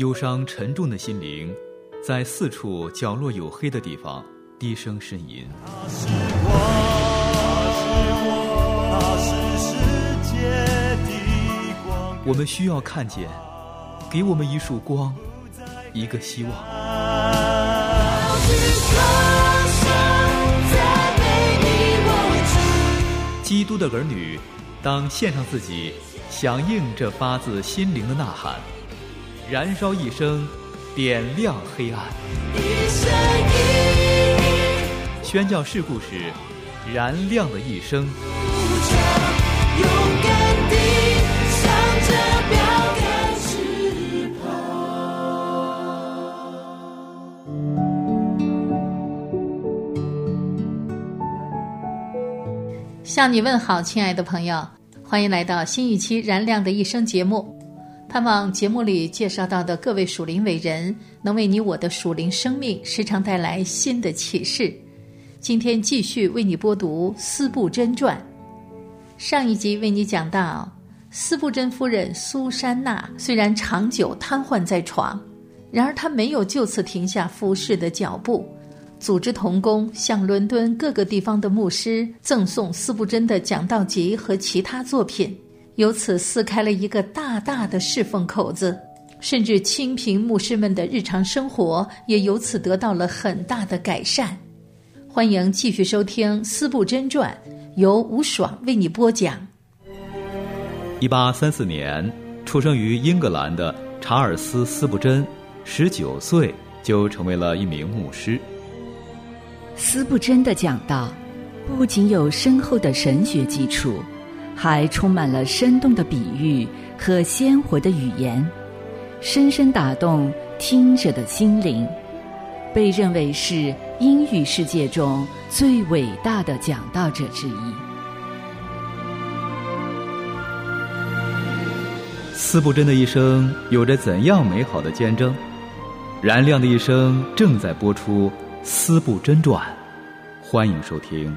忧伤沉重的心灵在四处角落有黑的地方低声呻吟。 他是我，他是世界的光。 我们需要看见，给我们一束光，一个希望。基督的儿女当献上自己，响应这发自心灵的呐喊，燃烧一生，点亮黑暗。宣教士故事，燃亮的一生。 勇敢地向着标杆直跑。 向你问好，亲爱的朋友，欢迎来到新一期燃亮的一生节目。盼望节目里介绍到的各位属灵伟人能为你我的属灵生命时常带来新的启示。今天继续为你播读司布真传。上一集为你讲到，司布真夫人苏珊娜虽然长久瘫痪在床，然而她没有就此停下服侍的脚步，组织同工向伦敦各个地方的牧师赠送司布真的讲道集和其他作品，由此撕开了一个大大的侍奉口子，甚至清贫牧师们的日常生活也由此得到了很大的改善。欢迎继续收听司布真传，由吴爽为你播讲。 1834年出生于英格兰的查尔斯·司布真19岁就成为了一名牧师。 司布真的讲道不仅有深厚的神学基础，还充满了生动的比喻和鲜活的语言，深深打动听者的心灵，被认为是英语世界中最伟大的讲道者之一。 司布真的一生有着怎样美好的见证？燃亮的一生正在播出《司布真传》，欢迎收听。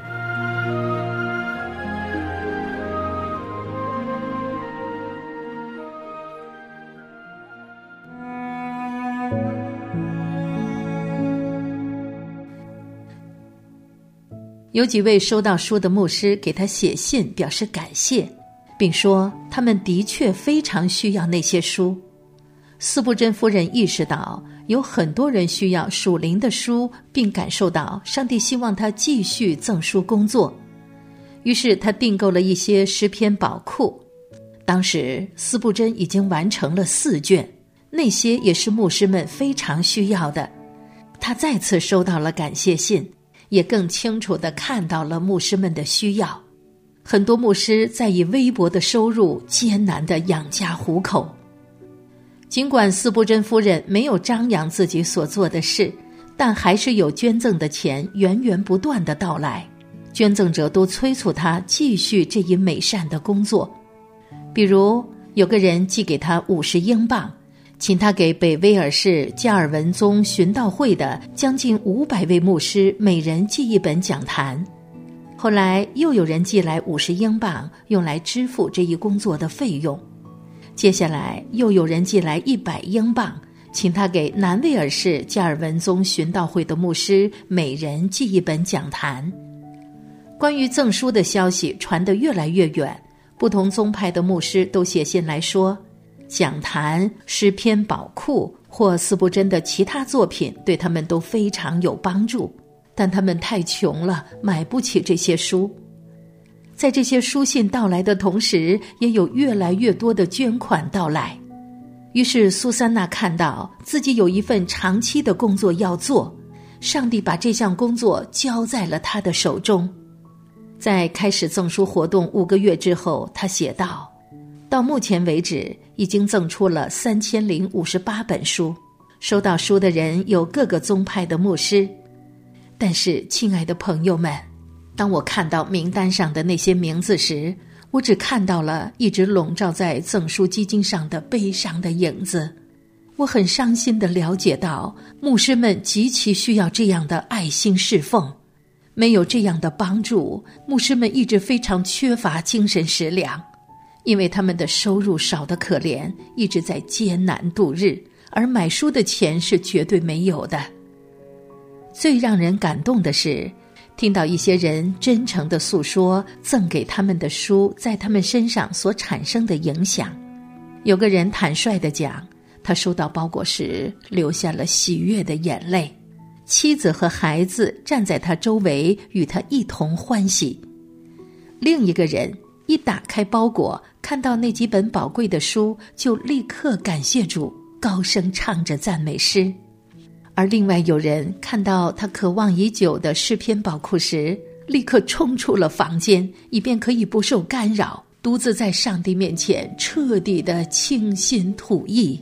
有几位收到书的牧师给他写信表示感谢，并说他们的确非常需要那些书。司布真夫人意识到有很多人需要属灵的书，并感受到上帝希望他继续赠书工作，于是他订购了一些诗篇宝库。当时司布真已经完成了4卷，那些也是牧师们非常需要的。他再次收到了感谢信，也更清楚地看到了牧师们的需要。很多牧师在以微薄的收入艰难地养家糊口。尽管司布真夫人没有张扬自己所做的事，但还是有捐赠的钱源源不断地到来，捐赠者都催促他继续这一美善的工作。比如有个人寄给他50英镑，请他给北威尔士加尔文宗寻道会的将近500位牧师每人寄一本讲坛。后来又有人寄来50英镑，用来支付这一工作的费用。接下来又有人寄来100英镑，请他给南威尔士加尔文宗寻道会的牧师每人寄一本讲坛。关于赠书的消息传得越来越远，不同宗派的牧师都写信来说，讲坛、诗篇宝库或司布真的其他作品对他们都非常有帮助，但他们太穷了，买不起这些书。在这些书信到来的同时，也有越来越多的捐款到来。于是苏珊娜看到自己有一份长期的工作要做，上帝把这项工作交在了她的手中。在开始赠书活动5个月之后，她写道，到目前为止已经赠出了3058本书，收到书的人有各个宗派的牧师。但是亲爱的朋友们，当我看到名单上的那些名字时，我只看到了一直笼罩在赠书基金上的悲伤的影子。我很伤心地了解到，牧师们极其需要这样的爱心侍奉。没有这样的帮助，牧师们一直非常缺乏精神食粮，因为他们的收入少得可怜，一直在艰难度日， 而买书的钱是绝对没有的。最让人感动的是，听到一些人真诚地诉说赠给他们的书在他们身上所产生的影响。有个人坦率地讲，他收到包裹时流下了喜悦的眼泪，妻子和孩子站在他周围与他一同欢喜。另一个人一打开包裹，看到那几本宝贵的书，就立刻感谢主，高声唱着赞美诗。而另外有人看到他渴望已久的诗篇宝库时，立刻冲出了房间，以便可以不受干扰，独自在上帝面前彻底的倾心吐意。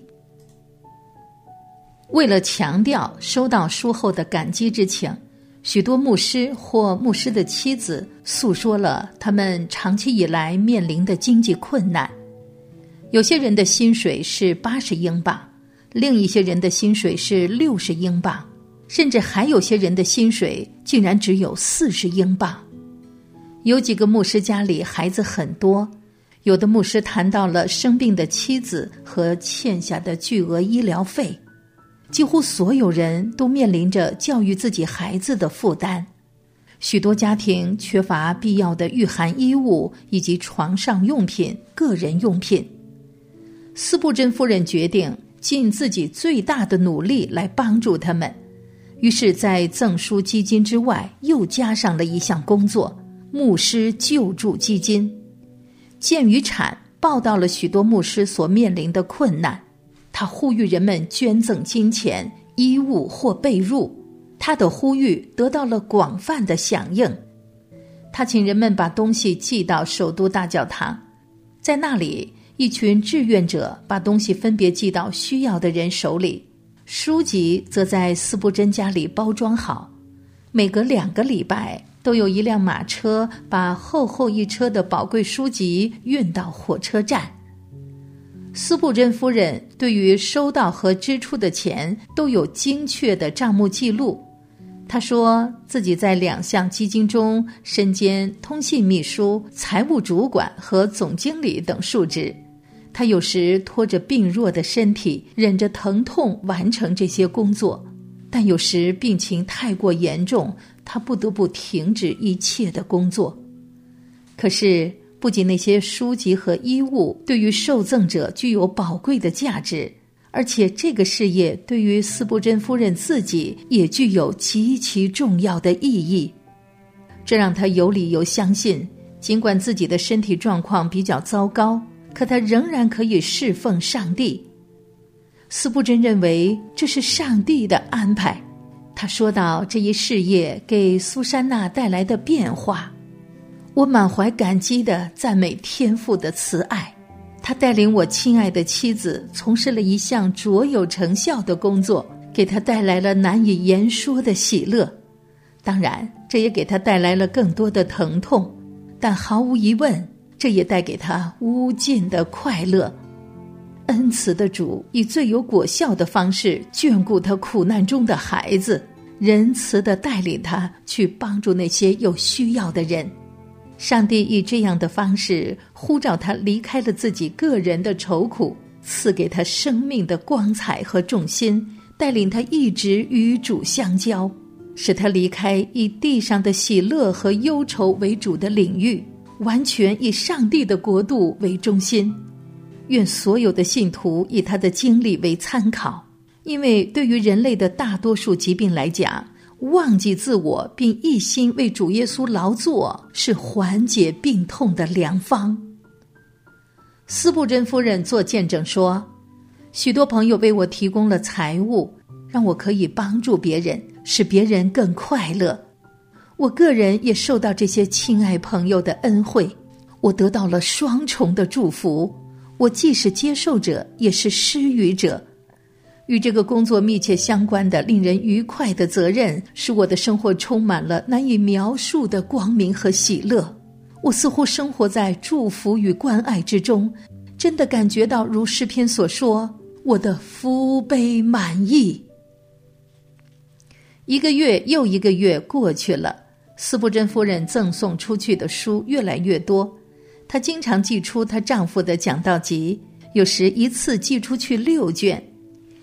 为了强调收到书后的感激之情，许多牧师或牧师的妻子诉说了他们长期以来面临的经济困难。有些人的薪水是80英镑，另一些人的薪水是60英镑，甚至还有些人的薪水竟然只有40英镑。有几个牧师家里孩子很多，有的牧师谈到了生病的妻子和欠下的巨额医疗费。几乎所有人都面临着教育自己孩子的负担，许多家庭缺乏必要的御寒衣物以及床上用品、个人用品。斯布珍夫人决定尽自己最大的努力来帮助他们，于是在赠书基金之外又加上了一项工作——牧师救助基金。鉴于产报道了许多牧师所面临的困难，他呼吁人们捐赠金钱、衣物或被褥，他的呼吁得到了广泛的响应。他请人们把东西寄到首都大教堂，在那里，一群志愿者把东西分别寄到需要的人手里，书籍则在斯布珍家里包装好。每隔2个礼拜，都有一辆马车把厚厚一车的宝贵书籍运到火车站。斯布珍夫人对于收到和支出的钱都有精确的账目记录。她说自己在2项基金中身兼通信秘书、财务主管和总经理等数职。她有时拖着病弱的身体，忍着疼痛完成这些工作，但有时病情太过严重，她不得不停止一切的工作。可是不仅那些书籍和衣物对于受赠者具有宝贵的价值，而且这个事业对于斯布珍夫人自己也具有极其重要的意义。这让她有理由相信，尽管自己的身体状况比较糟糕，可她仍然可以侍奉上帝。斯布珍认为这是上帝的安排。他说到这一事业给苏珊娜带来的变化，我满怀感激地赞美天父的慈爱，他带领我亲爱的妻子从事了一项卓有成效的工作，给他带来了难以言说的喜乐。当然，这也给他带来了更多的疼痛，但毫无疑问，这也带给他无尽的快乐。恩慈的主以最有果效的方式眷顾他苦难中的孩子，仁慈地带领他去帮助那些有需要的人。上帝以这样的方式呼召他离开了自己个人的愁苦，赐给他生命的光彩和重心，带领他一直与主相交，使他离开以地上的喜乐和忧愁为主的领域，完全以上帝的国度为中心。愿所有的信徒以他的经历为参考，因为对于人类的大多数疾病来讲，忘记自我并一心为主耶稣劳作是缓解病痛的良方。斯布珍夫人做见证说，许多朋友为我提供了财物，让我可以帮助别人，使别人更快乐。我个人也受到这些亲爱朋友的恩惠，我得到了双重的祝福，我既是接受者，也是施予者。与这个工作密切相关的令人愉快的责任，使我的生活充满了难以描述的光明和喜乐。我似乎生活在祝福与关爱之中，真的感觉到如诗篇所说，我的福杯满溢。1个月又1个月过去了，斯布珍夫人赠送出去的书越来越多，她经常寄出她丈夫的讲道集，有时一次寄出去6卷。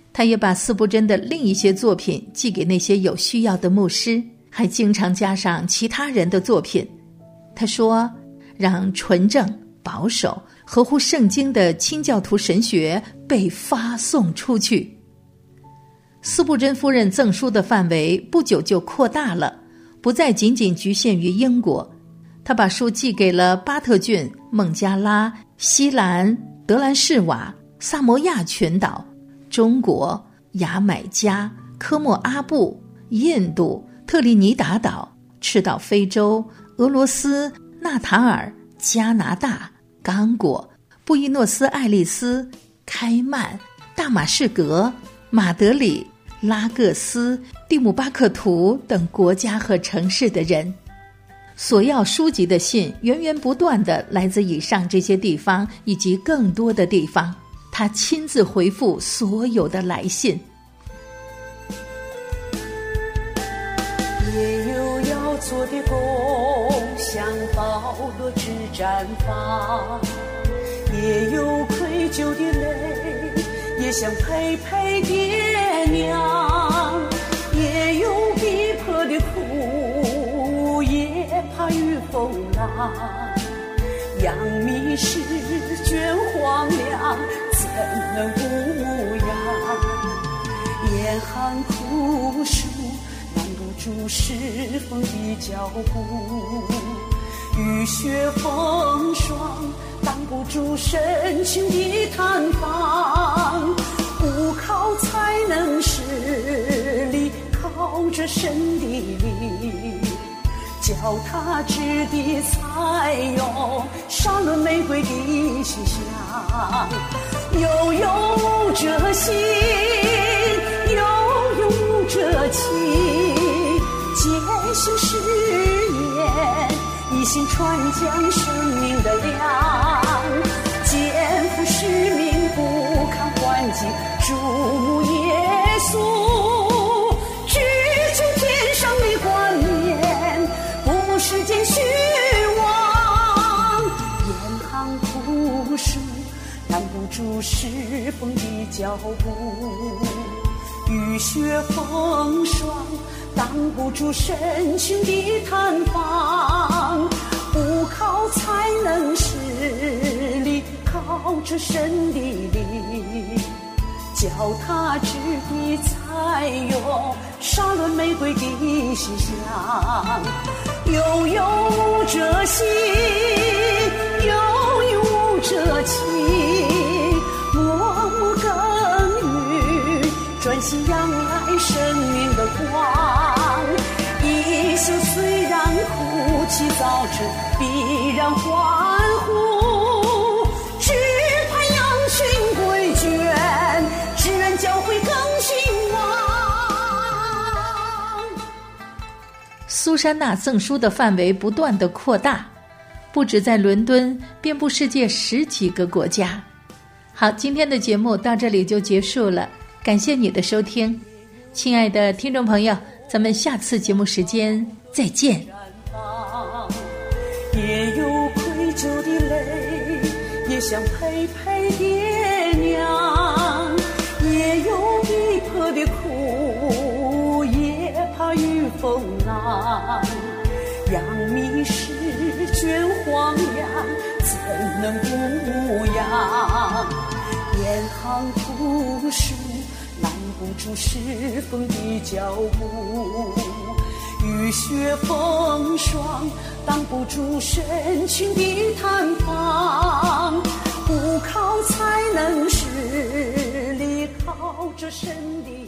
他也把司布真的另一些作品寄给那些有需要的牧师，还经常加上其他人的作品。他说，让纯正、保守、合乎圣经的清教徒神学被发送出去。司布真夫人赠书的范围不久就扩大了，不再仅仅局限于英国。他把书寄给了巴特郡、孟加拉、西兰、德兰士瓦、萨摩亚群岛、中国、牙买加、科莫阿布、印度、特立尼达岛、赤道非洲、俄罗斯、纳塔尔、加拿大、刚果、布宜诺斯艾利斯、开曼、大马士革、马德里、拉各斯、蒂姆巴克图等国家和城市的人。索要书籍的信源源不断地来自以上这些地方以及更多的地方，他亲自回复所有的来信。 也有要做的工，像保罗之战法，也有愧疚的泪，也想陪陪爹娘，也有逼迫的苦，也怕遇风浪，养迷失倦荒凉，怎能不牧羊？严寒酷暑拦不住侍奉的脚步，雨雪风霜挡不住深情的探访，不靠才能使力，靠着神的力，脚踏之地才有沙仑玫瑰的馨香。悠悠牧者心，悠悠牧者情，践行誓言，一心传讲生命的粮，肩负使命不看环境，注目耶稣，只求天上的冠冕，不世间虚妄。严寒酷暑拦不住侍奉的脚步，雨雪风霜挡不住深情的探访，不靠才能使力，靠着神的力，脚踏之地才有沙仑玫瑰的馨香。悠悠牧者心，悠悠牧者情，默默耕耘，专心仰赖生命的光。一宿虽然哭泣，早晨必然欢呼，只盼羊群归圈，只愿教会更兴旺。 苏珊娜赠书的范围不断地扩大，不止在伦敦，遍布世界10几个国家。好，今天的节目到这里就结束了，感谢你的收听。亲爱的听众朋友，咱们下次节目时间再见。 也有愧疚的泪，也想陪陪爹娘，也有逼迫的苦，也怕遇风浪，养迷失倦荒凉，怎能不牧羊？严寒酷暑拦不住侍奉的脚步，雨雪风霜挡不住深情的探访，不靠才能使力，靠着神的